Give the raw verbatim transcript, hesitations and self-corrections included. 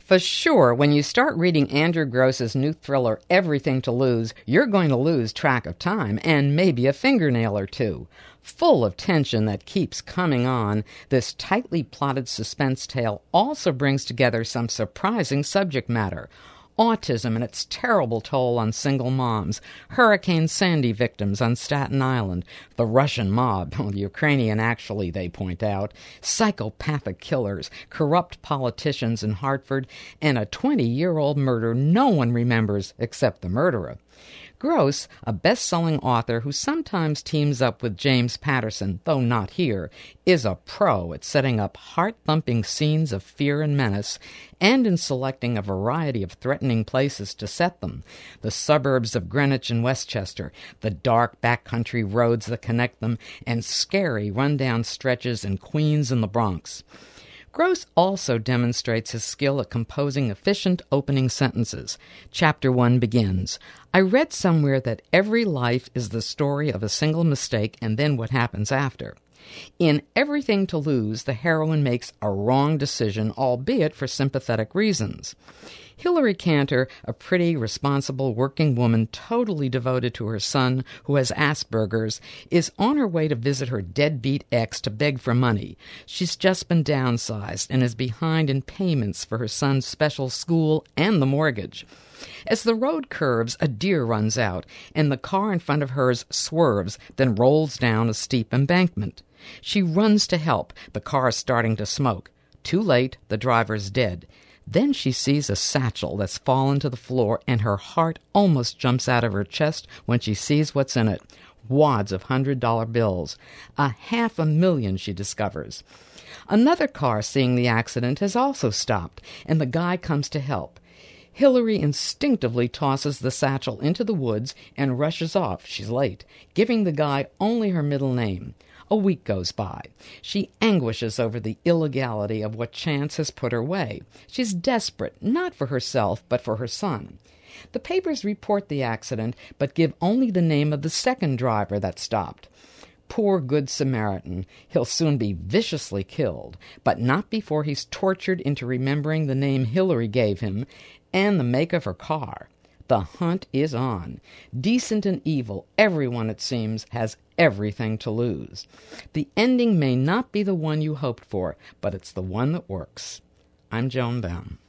For sure, when you start reading Andrew Gross's new thriller, Everything to Lose, you're going to lose track of time and maybe a fingernail or two. Full of tension that keeps coming on, this tightly plotted suspense tale also brings together some surprising subject matter. Autism and its terrible toll on single moms, Hurricane Sandy victims on Staten Island, the Russian mob, well, the Ukrainian actually, they point out, psychopathic killers, corrupt politicians in Hartford, and a twenty-year-old murder no one remembers except the murderer. Gross, a best-selling author who sometimes teams up with James Patterson, though not here, is a pro at setting up heart-thumping scenes of fear and menace, and in selecting a variety of threatening places to set them. The suburbs of Greenwich and Westchester, the dark backcountry roads that connect them, and scary run-down stretches in Queens and the Bronx. Gross also demonstrates his skill at composing efficient opening sentences. Chapter one begins, "I read somewhere that every life is the story of a single mistake and then what happens after." In Everything to Lose, the heroine makes a wrong decision, albeit for sympathetic reasons. Hilary Cantor, a pretty, responsible working woman totally devoted to her son, who has Asperger's, is on her way to visit her deadbeat ex to beg for money. She's just been downsized and is behind in payments for her son's special school and the mortgage. As the road curves, a deer runs out, and the car in front of hers swerves, then rolls down a steep embankment. She runs to help, the car starting to smoke. Too late, the driver's dead. Then she sees a satchel that's fallen to the floor, and her heart almost jumps out of her chest when she sees what's in it. Wads of hundred-dollar bills. A half a million, she discovers. Another car seeing the accident has also stopped, and the guy comes to help. Hilary instinctively tosses the satchel into the woods and rushes off. She's late, giving the guy only her middle name. A week goes by. She anguishes over the illegality of what chance has put her way. She's desperate, not for herself, but for her son. The papers report the accident, but give only the name of the second driver that stopped. Poor Good Samaritan. He'll soon be viciously killed, but not before he's tortured into remembering the name Hilary gave him and the make of her car. The hunt is on. Decent and evil, everyone, it seems, has everything to lose. The ending may not be the one you hoped for, but it's the one that works. I'm Joan Baum.